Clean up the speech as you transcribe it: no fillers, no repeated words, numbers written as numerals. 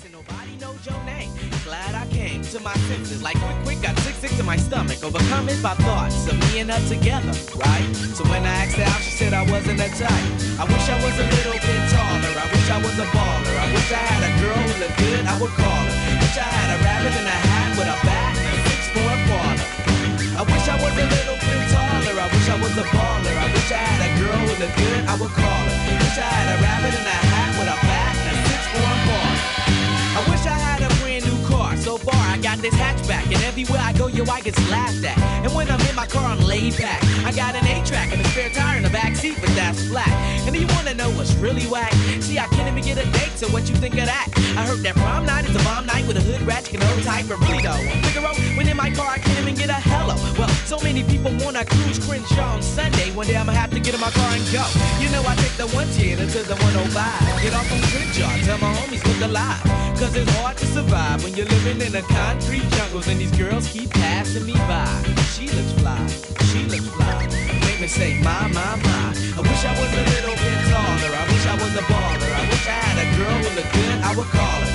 6 and nobody knows your name. Glad I came to my senses. Like quick, got sick to my stomach. Overcome it by thoughts of me and her together, right? So when I asked her out, she said I wasn't a type. I wish I was a little bit taller. I wish I was a baller. I wish I had a girl who looked good, I would call her. Wish I had a rabbit in a hat with a bat and a 6'4" baller. I wish I was a little bit taller. I wish I was a baller. I wish I had a girl who looked good, I would call her. Wish I had a rabbit in a hat with a bat and a 6'4" baller. I wish I had a brand new car. So far I got this hatchback, and everywhere I go, yo, I get laughed at. And when I'm in my car, I'm laid back. I got an 8-track and a spare tire in the back seat, but that's flat. And do you wanna know what's really whack? See, I can't even get a date, so what you think of that? I heard that prom night is a bomb night with a hood ratchet and old type, but really though, Figaro, when in my car, I can't even get a hello. Well, so many people wanna cruise Crenshaw on Sunday. One day I'ma have to get in my car and go. You know, I take the 110 to the 105. Get off on Crenshaw, tell my homies look alive. Cause it's hard to survive when you're living in the concrete jungles and these girls keep passing me by. She looks fly, she looks fly. Make me say, my. I wish I was a little bit taller. I wish I was a baller. I wish I had a girl who looked good, I would call her.